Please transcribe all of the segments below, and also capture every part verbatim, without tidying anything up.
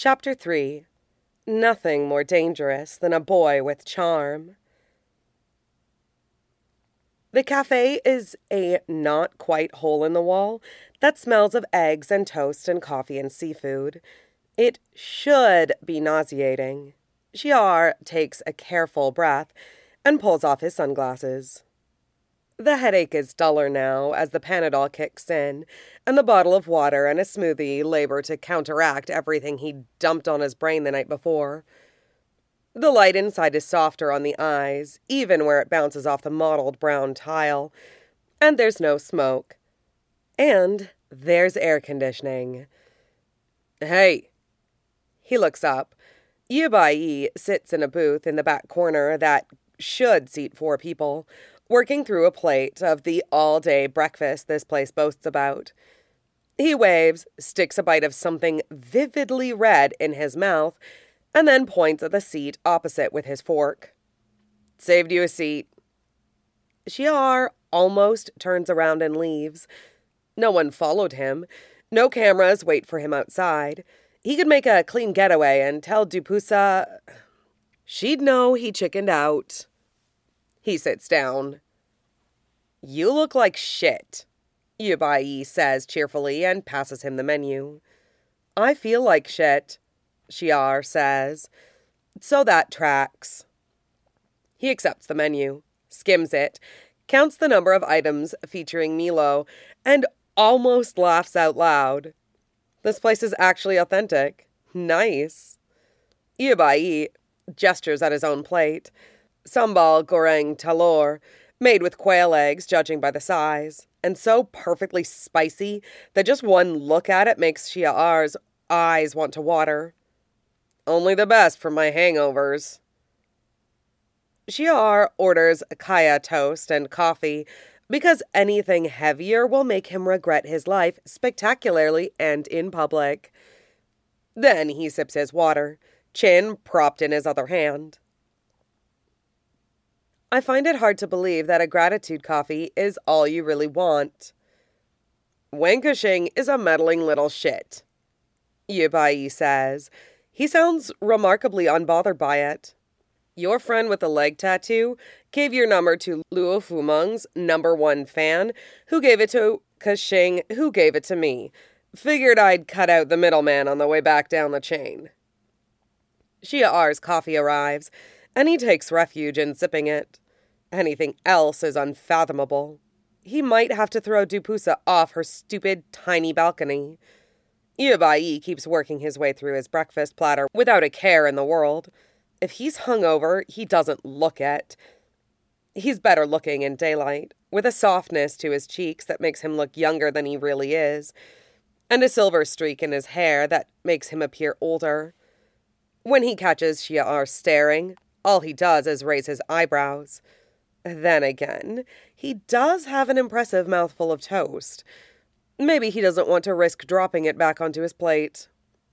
Chapter three. Nothing more dangerous than a boy with charm. The cafe is a not quite hole in the wall that smells of eggs and toast and coffee and seafood. It should be nauseating. Shiar takes a careful breath and pulls off his sunglasses. The headache is duller now as the Panadol kicks in, and the bottle of water and a smoothie labor to counteract everything he dumped on his brain the night before. The light inside is softer on the eyes, even where it bounces off the mottled brown tile, and there's no smoke. And there's air conditioning. Hey! He looks up. Yubai sits in a booth in the back corner that should seat four people, working through a plate of the all-day breakfast this place boasts about. He waves, sticks a bite of something vividly red in his mouth, and then points at the seat opposite with his fork. Saved you a seat. Shiar almost turns around and leaves. No one followed him. No cameras wait for him outside. He could make a clean getaway and tell Dupusa she'd know he chickened out. He sits down. You look like shit, Yubai says cheerfully and passes him the menu. I feel like shit, Shiar says. So that tracks. He accepts the menu, skims it, counts the number of items featuring Milo, and almost laughs out loud. This place is actually authentic. Nice. Yubai gestures at his own plate. Sambal goreng talor, made with quail eggs, judging by the size, and so perfectly spicy that just one look at it makes Shiar's eyes want to water. Only the best for my hangovers. Shiar orders kaya toast and coffee because anything heavier will make him regret his life spectacularly and in public. Then he sips his water, chin propped in his other hand. I find it hard to believe that a gratitude coffee is all you really want. Wankashing is a meddling little shit, Yubai says. He sounds remarkably unbothered by it. Your friend with the leg tattoo gave your number to Luo Fumeng's number one fan, who gave it to Kashing, who gave it to me. Figured I'd cut out the middleman on the way back down the chain. Shiar's coffee arrives, and he takes refuge in sipping it. Anything else is unfathomable. He might have to throw Dupusa off her stupid, tiny balcony. Yubai keeps working his way through his breakfast platter without a care in the world. If he's hungover, he doesn't look it. He's better looking in daylight, with a softness to his cheeks that makes him look younger than he really is, and a silver streak in his hair that makes him appear older. When he catches Shiar staring, all he does is raise his eyebrows. Then again, he does have an impressive mouthful of toast. Maybe he doesn't want to risk dropping it back onto his plate.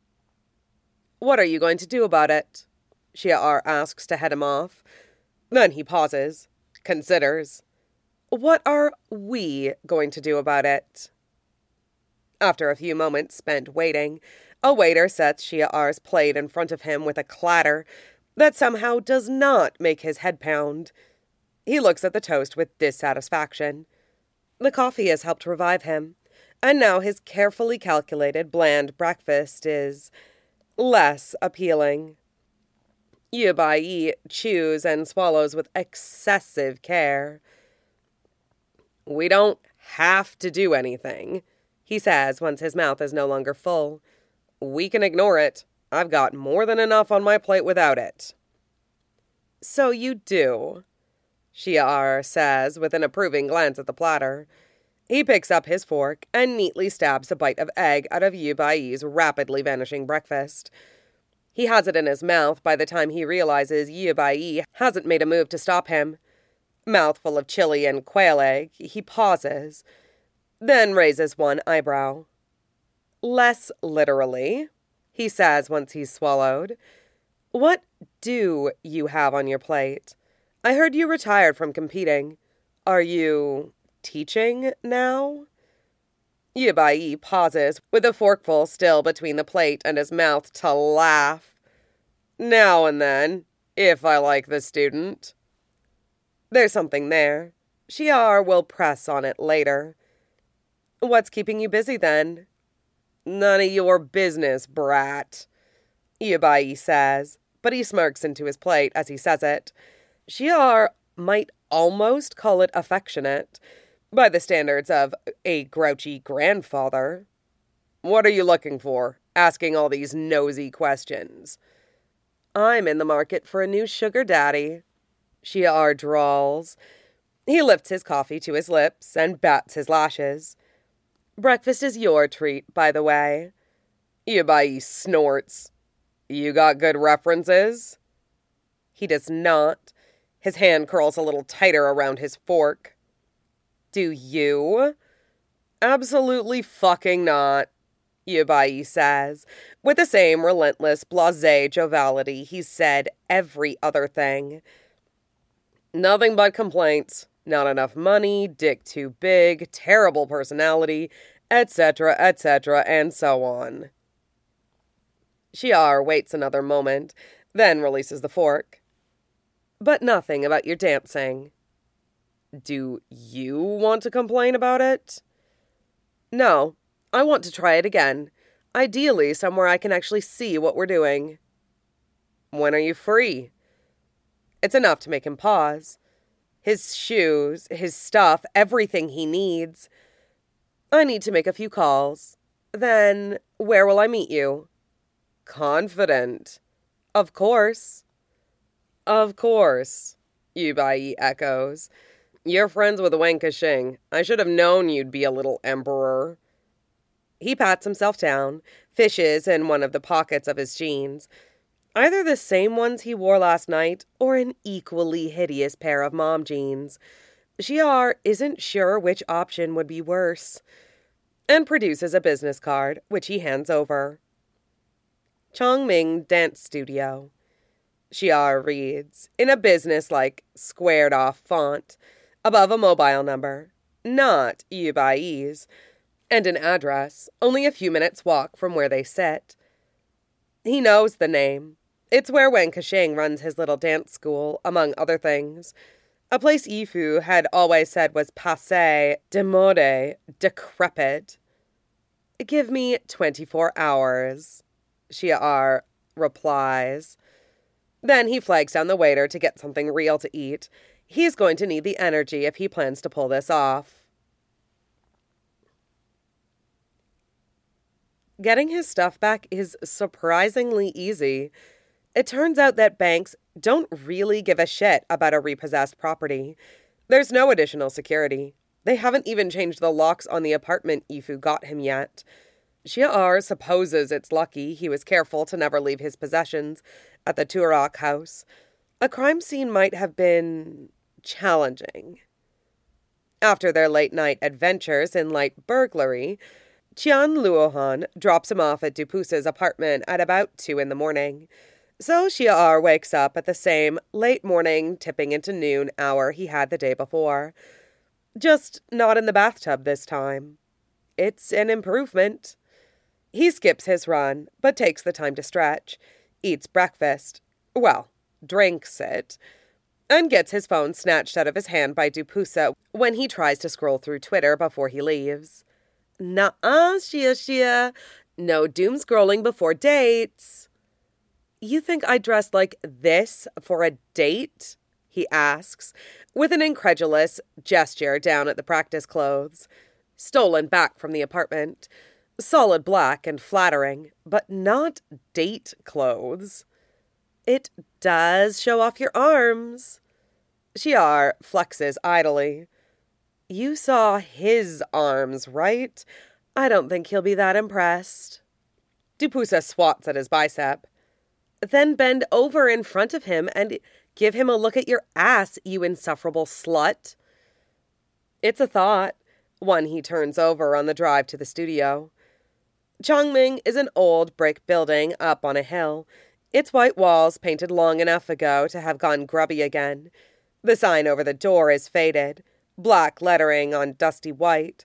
What are you going to do about it? Shiar asks to head him off. Then he pauses, considers. What are we going to do about it? After a few moments spent waiting, a waiter sets Shiar's plate in front of him with a clatter that somehow does not make his head pound. He looks at the toast with dissatisfaction. The coffee has helped revive him, and now his carefully calculated, bland breakfast is less appealing. Yubai chews and swallows with excessive care. We don't have to do anything, he says once his mouth is no longer full. We can ignore it. I've got more than enough on my plate without it. So you do, Shiar says with an approving glance at the platter. He picks up his fork and neatly stabs a bite of egg out of Yubai's rapidly vanishing breakfast. He has it in his mouth by the time he realizes Yubai hasn't made a move to stop him. Mouthful of chili and quail egg, he pauses, then raises one eyebrow. Less literally, he says once he's swallowed. What do you have on your plate? I heard you retired from competing. Are you teaching now? Yibai pauses, with a forkful still between the plate and his mouth, to laugh. Now and then, if I like the student. There's something there. Shiar will press on it later. What's keeping you busy, then? None of your business, brat, Yibai says, but he smirks into his plate as he says it. Shiar might almost call it affectionate, by the standards of a grouchy grandfather. What are you looking for, asking all these nosy questions? I'm in the market for a new sugar daddy, Shiar drawls. He lifts his coffee to his lips and bats his lashes. Breakfast is your treat, by the way. Yibai snorts. You got good references? He does not. His hand curls a little tighter around his fork. Do you? Absolutely fucking not, Yibai says, with the same relentless blasé joviality he's said every other thing. Nothing but complaints. Not enough money, dick too big, terrible personality, et cetera, et cetera, and so on. Shiar waits another moment, then releases the fork. But nothing about your dancing. Do you want to complain about it? No, I want to try it again. Ideally, somewhere I can actually see what we're doing. When are you free? It's enough to make him pause. His shoes, his stuff, everything he needs. I need to make a few calls. Then, where will I meet you? Confident. Of course. Of course, Yibai echoes. You're friends with Wen Kexing. I should have known you'd be a little emperor. He pats himself down, fishes in one of the pockets of his jeans. Either the same ones he wore last night, or an equally hideous pair of mom jeans. Shiar isn't sure which option would be worse, and produces a business card, which he hands over. Chongming Dance Studio, Shiar reads, in a business-like, squared-off font, above a mobile number, not Yibai's, and an address, only a few minutes' walk from where they sit. He knows the name. It's where Wen Kexing runs his little dance school, among other things. A place Yifu had always said was passé, démodé, decrepit. Give me twenty-four hours, Shiar replies. Then he flags down the waiter to get something real to eat. He's going to need the energy if he plans to pull this off. Getting his stuff back is surprisingly easy. It turns out that banks don't really give a shit about a repossessed property. There's no additional security. They haven't even changed the locks on the apartment Yifu got him yet. Shiar supposes it's lucky he was careful to never leave his possessions at the Turok house. A crime scene might have been challenging. After their late-night adventures in light burglary, Qian Luohan drops him off at Dupusa's apartment at about two in the morning. So Shiar wakes up at the same late morning, tipping into noon hour he had the day before. Just not in the bathtub this time. It's an improvement. He skips his run, but takes the time to stretch, eats breakfast, well, drinks it, and gets his phone snatched out of his hand by Dupusa when he tries to scroll through Twitter before he leaves. Nuh-uh, Shia Shia. No doom scrolling before dates. You think I dressed like this for a date? He asks, with an incredulous gesture down at the practice clothes. Stolen back from the apartment. Solid black and flattering, but not date clothes. It does show off your arms. Shiar flexes idly. You saw his arms, right? I don't think he'll be that impressed. Dupusa swats at his bicep. Then bend over in front of him and give him a look at your ass, you insufferable slut. It's a thought, one he turns over on the drive to the studio. Chongming is an old brick building up on a hill, its white walls painted long enough ago to have gone grubby again. The sign over the door is faded, black lettering on dusty white.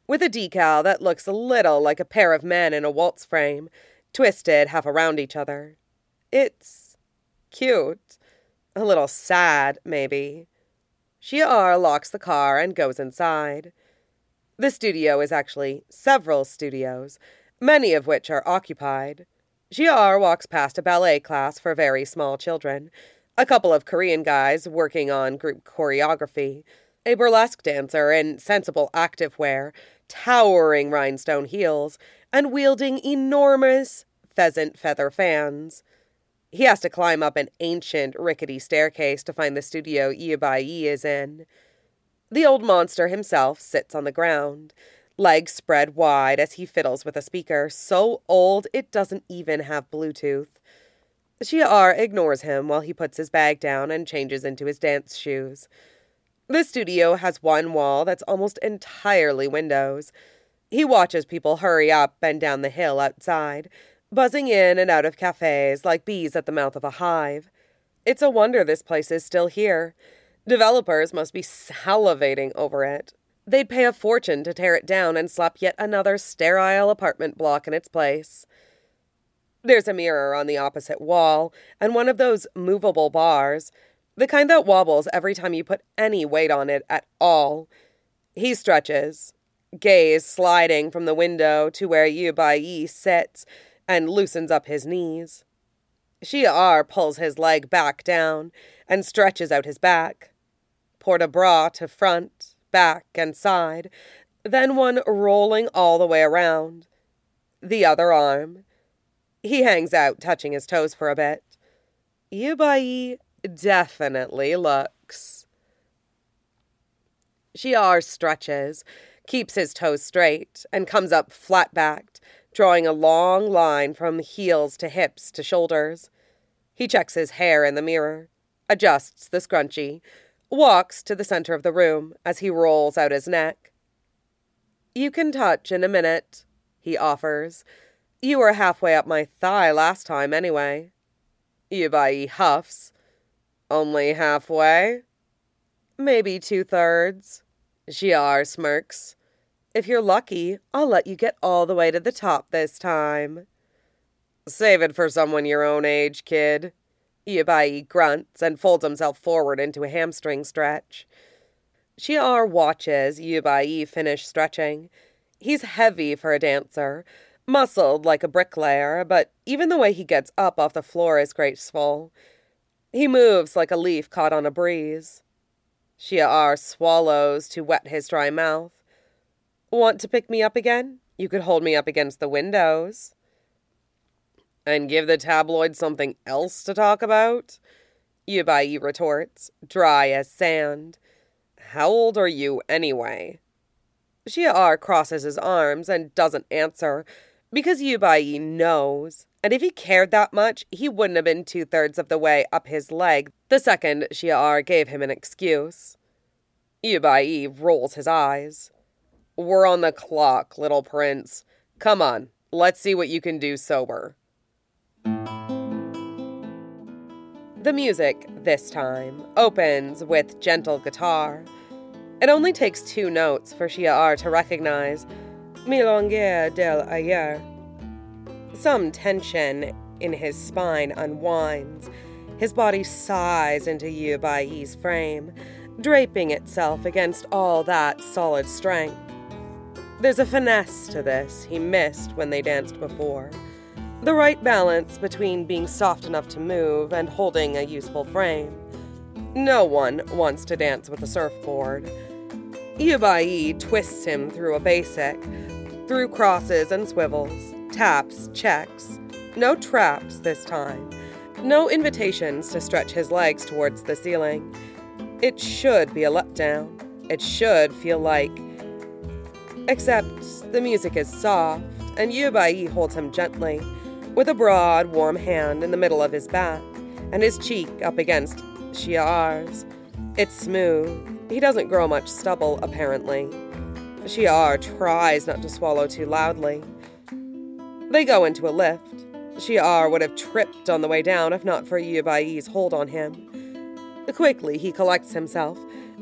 with a decal that looks a little like a pair of men in a waltz frame, twisted half around each other. It's cute. A little sad, maybe. Xia'er locks the car and goes inside. The studio is actually several studios, many of which are occupied. Xia'er walks past a ballet class for very small children, a couple of Korean guys working on group choreography, a burlesque dancer in sensible activewear, towering rhinestone heels, and wielding enormous pheasant feather fans. He has to climb up an ancient, rickety staircase to find the studio Yi Bai is in. The old monster himself sits on the ground, legs spread wide as he fiddles with a speaker so old it doesn't even have Bluetooth. Xia'er ignores him while he puts his bag down and changes into his dance shoes. The studio has one wall that's almost entirely windows. He watches people hurry up and down the hill outside, buzzing in and out of cafes like bees at the mouth of a hive. It's a wonder this place is still here. Developers must be salivating over it. They'd pay a fortune to tear it down and slap yet another sterile apartment block in its place. There's a mirror on the opposite wall, and one of those movable bars, the kind that wobbles every time you put any weight on it at all. He stretches, gaze sliding from the window to where Yi Bai sits, and loosens up his knees. Xia'er pulls his leg back down and stretches out his back. Port de bras to front, back, and side, then one rolling all the way around. The other arm. He hangs out, touching his toes for a bit. Yi Bai definitely looks. Xia'er stretches, keeps his toes straight, and comes up flat-backed, drawing a long line from heels to hips to shoulders. He checks his hair in the mirror, adjusts the scrunchie, walks to the center of the room as he rolls out his neck. "You can touch in a minute," he offers. "You were halfway up my thigh last time, anyway." Yi Bai huffs. "Only halfway?" "Maybe two-thirds." Xia'er smirks. "If you're lucky, I'll let you get all the way to the top this time." "Save it for someone your own age, kid." Yi Bai grunts and folds himself forward into a hamstring stretch. Xia'er watches Yi Bai finish stretching. He's heavy for a dancer, muscled like a bricklayer, but even the way he gets up off the floor is graceful. He moves like a leaf caught on a breeze. Xia'er swallows to wet his dry mouth. "Want to pick me up again? You could hold me up against the windows." "And give the tabloids something else to talk about?" Yi Bai retorts, dry as sand. "How old are you, anyway?" Xia'er crosses his arms and doesn't answer, because Yi Bai knows, and if he cared that much, he wouldn't have been two-thirds of the way up his leg the second Xia'er gave him an excuse. Yi Bai rolls his eyes. "We're on the clock, little prince. Come on, let's see what you can do sober." The music, this time, opens with gentle guitar. It only takes two notes for Xia'er to recognize Milonga del Ayer. Some tension in his spine unwinds. His body sighs into Yi Bai's frame, draping itself against all that solid strength. There's a finesse to this he missed when they danced before. The right balance between being soft enough to move and holding a useful frame. No one wants to dance with a surfboard. Yi Bai twists him through a basic, through crosses and swivels, taps, checks. No traps this time. No invitations to stretch his legs towards the ceiling. It should be a letdown. It should feel like... Except the music is soft, and Yi Bai holds him gently, with a broad, warm hand in the middle of his back, and his cheek up against Xia'er's. It's smooth. He doesn't grow much stubble, apparently. Xia'er tries not to swallow too loudly. They go into a lift. Xia'er would have tripped on the way down if not for Yi Bai's hold on him. Quickly, he collects himself,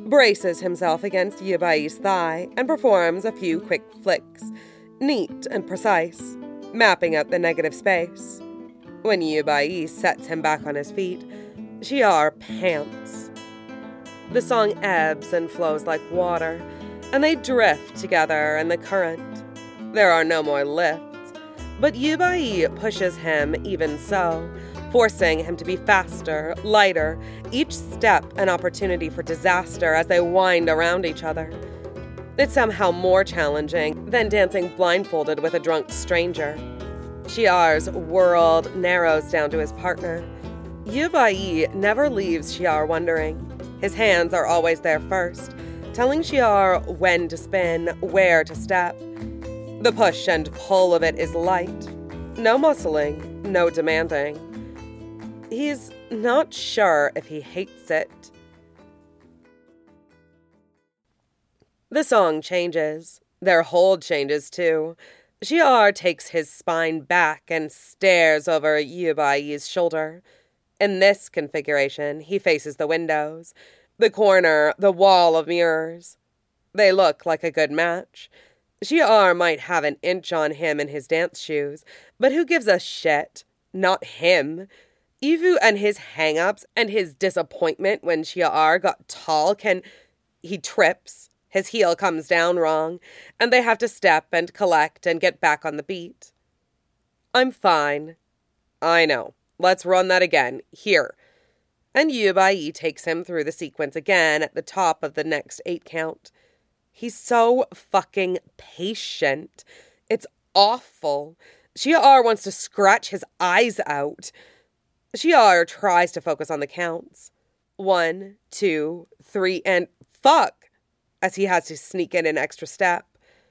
braces himself against Yubai's thigh, and performs a few quick flicks, neat and precise, mapping out the negative space. When Yubai sets him back on his feet, Shiar pants. The song ebbs and flows like water, and they drift together in the current. There are no more lifts, but Yubai pushes him even so, forcing him to be faster, lighter, each step an opportunity for disaster as they wind around each other. It's somehow more challenging than dancing blindfolded with a drunk stranger. Shiar's world narrows down to his partner. Yubai never leaves Shiar wondering. His hands are always there first, telling Shiar when to spin, where to step. The push and pull of it is light. No muscling, no demanding. He's not sure if he hates it. The song changes. Their hold changes too. Shiar takes his spine back and stares over Yubai's shoulder. In this configuration, he faces the windows, the corner, the wall of mirrors. They look like a good match. Shiar might have an inch on him in his dance shoes, but who gives a shit? Not him. Yifu and his hang-ups and his disappointment when Shiar got tall can... He trips, his heel comes down wrong, and they have to step and collect and get back on the beat. I'm fine. I know. Let's run that again. Here. And Yubai takes him through the sequence again at the top of the next eight count. He's so fucking patient. It's awful. Shiar wants to scratch his eyes out. Shiar tries to focus on the counts. One, two, three, and fuck, as he has to sneak in an extra step.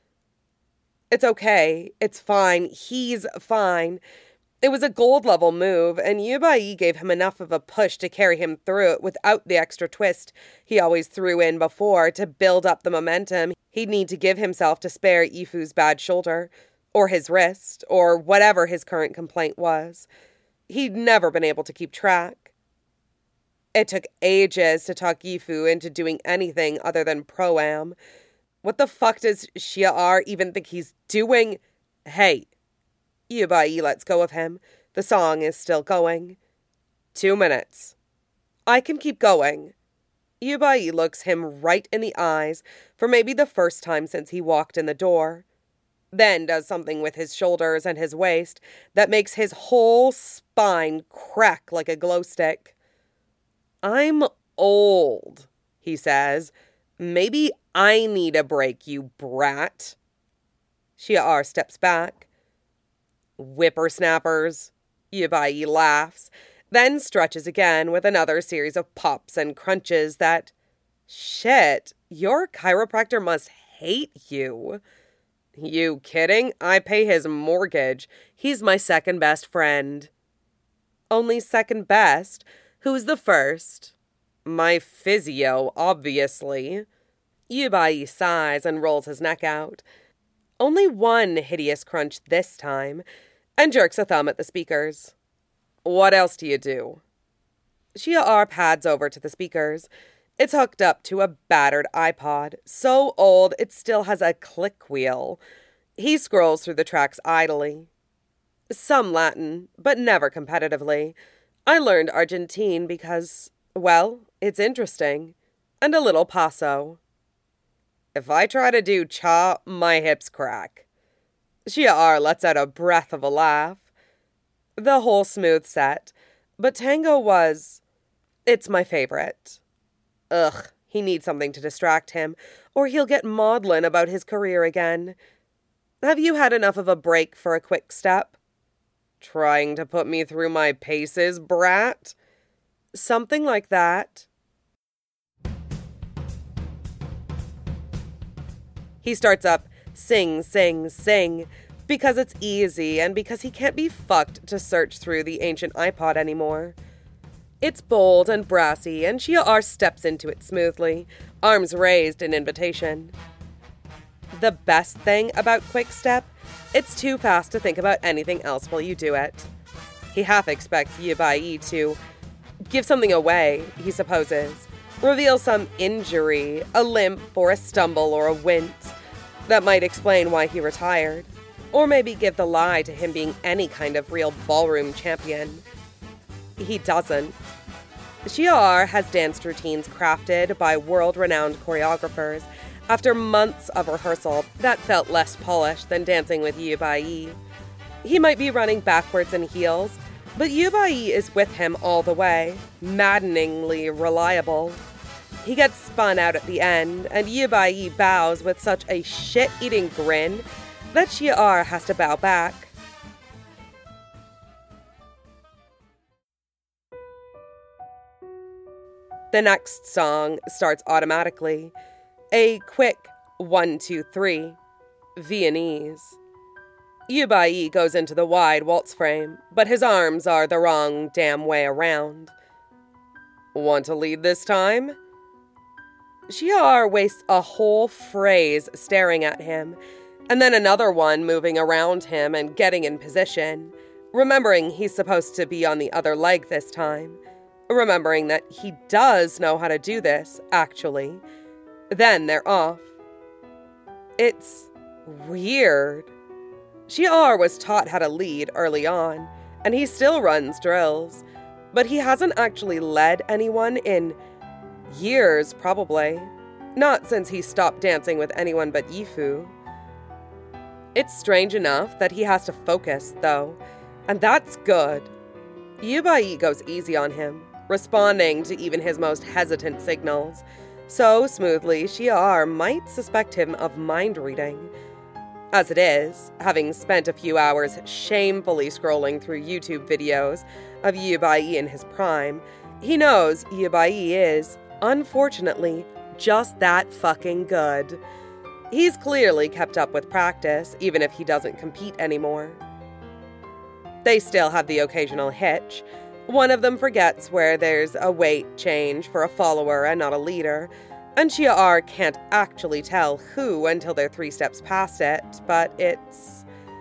It's okay. It's fine. He's fine. It was a gold-level move, and Yubai gave him enough of a push to carry him through it without the extra twist he always threw in before to build up the momentum he'd need to give himself to spare Yifu's bad shoulder, or his wrist, or whatever his current complaint was. He'd never been able to keep track. It took ages to talk Yifu into doing anything other than pro-am. What the fuck does Shiar even think he's doing? Hey. Yubai lets go of him. The song is still going. Two minutes. I can keep going. Yubai looks him right in the eyes for maybe the first time since he walked in the door. Then does something with his shoulders and his waist that makes his whole spine crack like a glow stick. I'm old, he says. Maybe I need a break, you brat. Shiar steps back. Whippersnappers. Yubai laughs, then stretches again with another series of pops and crunches that... Shit, your chiropractor must hate you. You kidding? I pay his mortgage. He's my second best friend. Only second best? Who's the first? My physio, obviously. Yubai sighs and rolls his neck out. Only one hideous crunch this time, and jerks a thumb at the speakers. What else do you do? Shiar pads over to the speakers. It's hooked up to a battered iPod, so old it still has a click wheel. He scrolls through the tracks idly. Some Latin, but never competitively. I learned Argentine because, well, it's interesting. And a little paso. If I try to do cha, my hips crack. Shiar lets out a breath of a laugh. The whole smooth set, but tango was... It's my favorite. Ugh, he needs something to distract him, or he'll get maudlin about his career again. Have you had enough of a break for a quick step? Trying to put me through my paces, brat? Something like that. He starts up, sing, sing, sing, because it's easy and because he can't be fucked to search through the ancient iPod anymore. It's bold and brassy, and Shiar steps into it smoothly, arms raised in invitation. The best thing about Quick Step, it's too fast to think about anything else while you do it. He half expects Yubai to give something away, he supposes, Reveal some injury, a limp or a stumble or a wince that might explain why he retired. Or maybe give the lie to him being any kind of real ballroom champion. He doesn't. Shi'ar has dance routines crafted by world-renowned choreographers after months of rehearsal that felt less polished than dancing with Yu Baiyi. He might be running backwards in heels, but Yu Baiyi is with him all the way, maddeningly reliable. He gets spun out at the end, and Yu Baiyi bows with such a shit-eating grin that Shi'ar has to bow back. The next song starts automatically. A quick one, two, three, Viennese. Yu Baiyi goes into the wide waltz frame, but his arms are the wrong damn way around. Want to lead this time? Shi'ar wastes a whole phrase staring at him, and then another one moving around him and getting in position, remembering he's supposed to be on the other leg this time, remembering that he does know how to do this, actually. Then they're off. It's weird. Shi'ar was taught how to lead early on, and he still runs drills, but he hasn't actually led anyone in years, probably. Not since he stopped dancing with anyone but Yifu. It's strange enough that he has to focus, though, and that's good. Yu Baiyi goes easy on him, responding to even his most hesitant signals, so smoothly Shi'ar might suspect him of mind reading. As it is, having spent a few hours shamefully scrolling through YouTube videos of Yu Baiyi in his prime, he knows Yu Baiyi is, unfortunately, just that fucking good. He's clearly kept up with practice, even if he doesn't compete anymore. They still have the occasional hitch. One of them forgets where there's a weight change for a follower and not a leader, and Shi'ar can't actually tell who until they're three steps past it, but it's...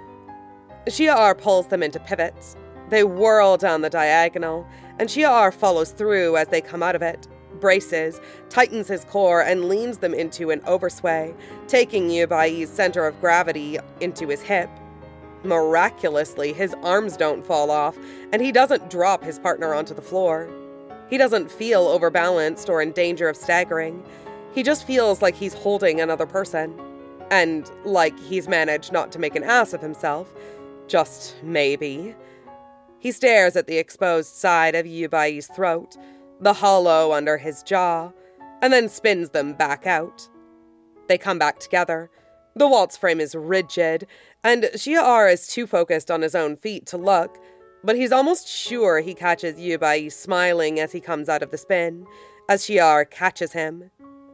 Shi'ar pulls them into pivots. They whirl down the diagonal, and Shi'ar follows through as they come out of it, braces, tightens his core, and leans them into an oversway, taking Yu Baiyi's center of gravity into his hip. Miraculously, his arms don't fall off, and he doesn't drop his partner onto the floor. He doesn't feel overbalanced or in danger of staggering. He just feels like he's holding another person. And like he's managed not to make an ass of himself. Just maybe. He stares at the exposed side of Yu Baiyi's throat, the hollow under his jaw, and then spins them back out. They come back together. The waltz frame is rigid, and Shi'ar is too focused on his own feet to look, but he's almost sure he catches Yu Baiyi smiling as he comes out of the spin, as Shi'ar catches him.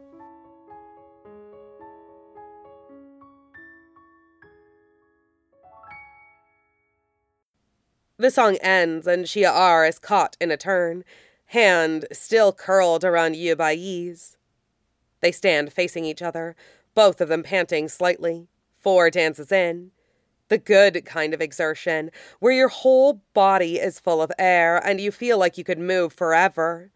The song ends, and Shi'ar is caught in a turn, hand still curled around Yu Baiyi's. They stand facing each other, both of them panting slightly, four dances in. The good kind of exertion, where your whole body is full of air and you feel like you could move forever.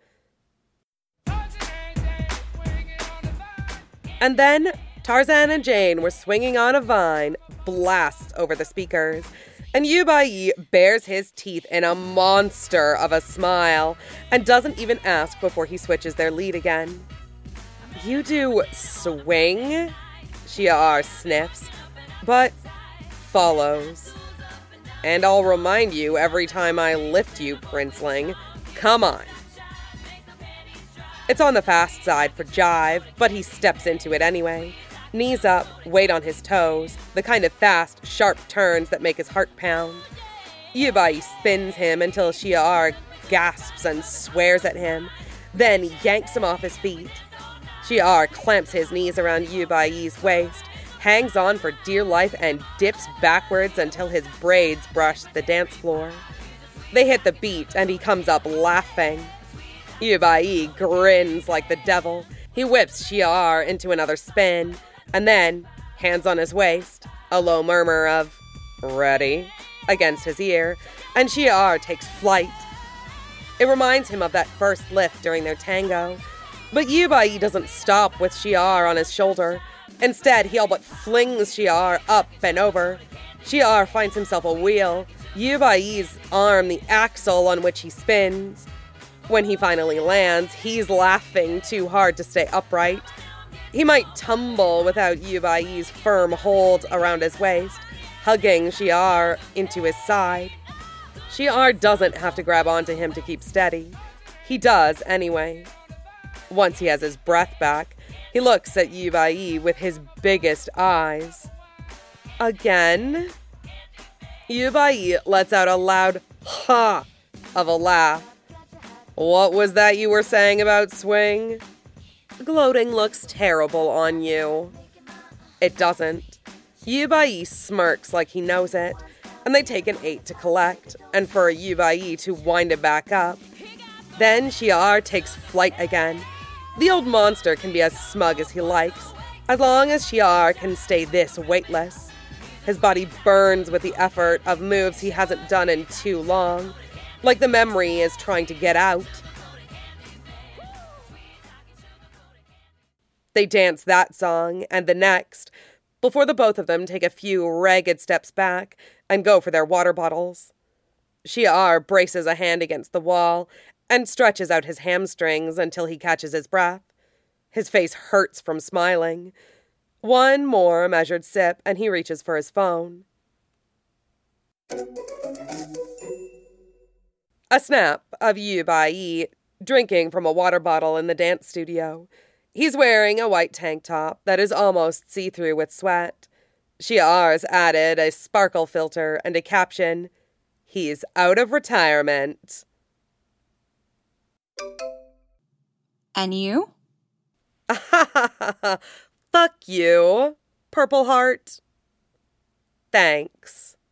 And then, Tarzan and Jane were swinging on a vine, blasts over the speakers, and Yu Baiyi bares his teeth in a monster of a smile and doesn't even ask before he switches their lead again. You do swing? Shi'ar sniffs, but follows. And I'll remind you every time I lift you, Princeling. Come on. It's on the fast side for jive, but he steps into it anyway. Knees up, weight on his toes, the kind of fast, sharp turns that make his heart pound. Yu Baiyi spins him until Shi'ar gasps and swears at him, then yanks him off his feet. Shi'ar clamps his knees around Yu Baiyi's waist, hangs on for dear life, and dips backwards until his braids brush the dance floor. They hit the beat, and he comes up laughing. Yu Baiyi grins like the devil. He whips Shi'ar into another spin, and then, hands on his waist, a low murmur of, "Ready?" against his ear, and Shi'ar takes flight. It reminds him of that first lift during their tango, But Yubai doesn't stop with Shiar on his shoulder. Instead, he all but flings Shiar up and over. Shiar finds himself a wheel, Yubai's arm the axle on which he spins. When he finally lands, he's laughing too hard to stay upright. He might tumble without Yubai's firm hold around his waist, hugging Shiar into his side. Shiar doesn't have to grab onto him to keep steady. He does anyway. Once he has his breath back, he looks at Yubai with his biggest eyes. Again? Yubai lets out a loud ha of a laugh. What was that you were saying about swing? Gloating looks terrible on you. It doesn't. Yubai smirks like he knows it, and they take an eight to collect, and for Yubai to wind it back up. Then Shiar takes flight again. The old monster can be as smug as he likes, as long as Shiar can stay this weightless. His body burns with the effort of moves he hasn't done in too long, like the memory is trying to get out. They dance that song and the next, before the both of them take a few ragged steps back and go for their water bottles. Shiar braces a hand against the wall and stretches out his hamstrings until he catches his breath. His face hurts from smiling. One more measured sip, and he reaches for his phone. A snap of Yubai drinking from a water bottle in the dance studio. He's wearing a white tank top that is almost see-through with sweat. Shiar's added a sparkle filter and a caption, "He's out of retirement." And you? Fuck you, Purple Heart. Thanks.